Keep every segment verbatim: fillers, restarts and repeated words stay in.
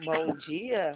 Bom dia.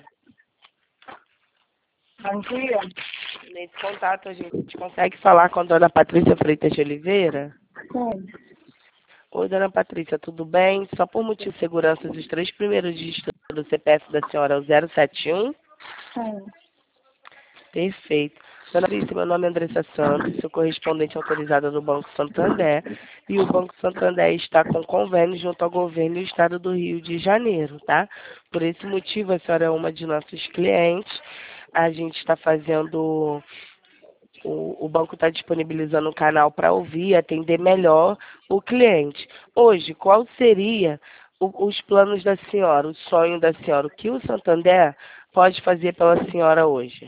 Bom dia. Nesse contato a gente consegue falar com a dona Patrícia Freitas de Oliveira? Sim. Oi, dona Patrícia, tudo bem? Só por motivo de segurança, os três primeiros dígitos do C P F da senhora é o zero sete um? Sim. Perfeito. Dona Patrícia, meu nome é Andressa Santos, sou correspondente autorizada do Banco Santander e o Banco Santander está com convênio junto ao governo e o estado do Rio de Janeiro, tá? Por esse motivo, a senhora é uma de nossos clientes. A gente está fazendo, o, o banco está disponibilizando um canal para ouvir e atender melhor o cliente. Hoje, qual seria o, os planos da senhora, o sonho da senhora? O que o Santander pode fazer pela senhora hoje?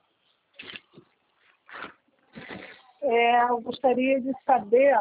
É, eu gostaria de saber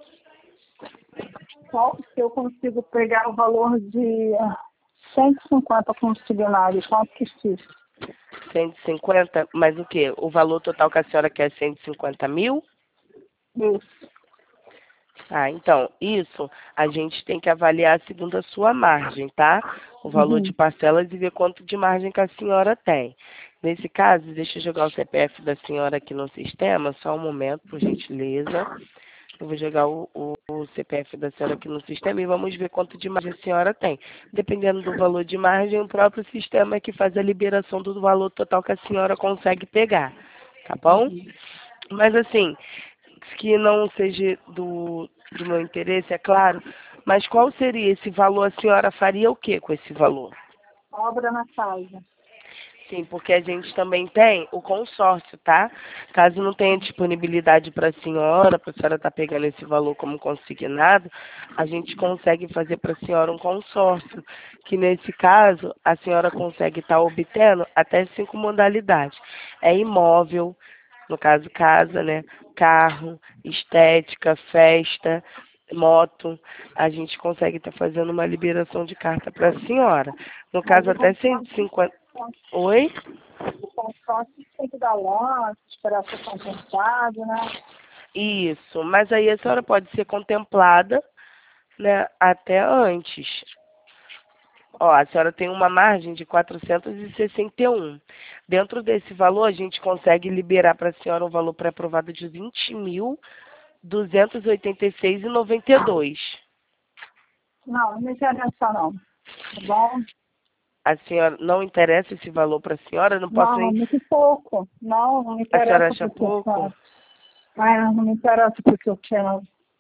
qual, se eu consigo pegar o valor de cento e cinquenta consignários, quanto que fiz? cento e cinquenta, mas o quê? O valor total que a senhora quer é cento e cinquenta mil? Isso. Ah, então, isso a gente tem que avaliar segundo a sua margem, tá? O valor de Uhum. parcelas e ver quanto de margem que a senhora tem. Nesse caso, deixa eu jogar o C P F da senhora aqui no sistema, só um momento, por gentileza. Eu vou jogar o, o, o C P F da senhora aqui no sistema e vamos ver quanto de margem a senhora tem. Dependendo do valor de margem, o próprio sistema é que faz a liberação do valor total que a senhora consegue pegar, tá bom? Uhum. Mas assim, que não seja do, do meu interesse, é claro, mas qual seria esse valor? A senhora faria o que com esse valor? Obra na casa. Sim, porque a gente também tem o consórcio, tá? Caso não tenha disponibilidade para a senhora, para a senhora estar pegando esse valor como consignado, a gente consegue fazer para a senhora um consórcio, que nesse caso a senhora consegue estar obtendo até cinco modalidades. É imóvel, no caso casa, né? Carro, estética, festa, moto. A gente consegue estar fazendo uma liberação de carta para a senhora. No Mas caso, o até cento e consórcio, cinquenta. Oi? o consórcio tem que dar lance, esperar ser contemplado, né? Isso, mas aí a senhora pode ser contemplada, né, até antes. Ó, a senhora tem uma margem de quatrocentos e sessenta e um. Dentro desse valor, a gente consegue liberar para a senhora um valor pré-aprovado de vinte mil duzentos e oitenta e seis reais e noventa e dois. Não, não me interessa não. Tá bom? A senhora não interessa esse valor para a senhora? Não posso Não, nem. muito pouco. Não, não me A senhora interessa acha porque eu pouco? quero. Ah, não me interessa porque eu quero.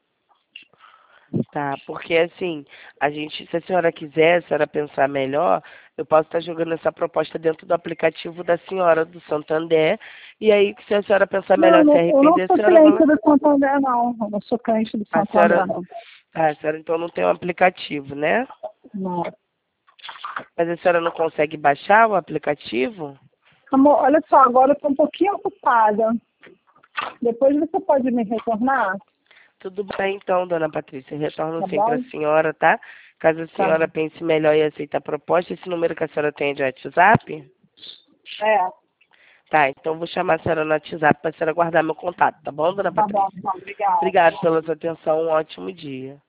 Tá, porque assim, a gente, se a senhora quiser, se a senhora pensar melhor, eu posso estar jogando essa proposta dentro do aplicativo da senhora do Santander, e aí, se a senhora pensar Não, melhor, se não, eu não arrepender, a sou senhora vai lá. cliente do Santander, não. Eu não sou cliente do A senhora, Santander, não. ah, a senhora então não tem um aplicativo, né? Não. Mas a senhora não consegue baixar o aplicativo? Amor, olha só, agora eu estou um pouquinho ocupada. Depois você pode me retornar? Tudo bem então, dona Patrícia, eu retorno Tá sim para bom? a senhora, tá? Caso a Tá. senhora pense melhor e aceite a proposta, esse número que a senhora tem é de WhatsApp? É, Tá, então vou chamar a senhora no WhatsApp para a senhora guardar meu contato, tá bom, dona tá bom, Patrícia? então, obrigada. Obrigado pela sua atenção, um ótimo dia.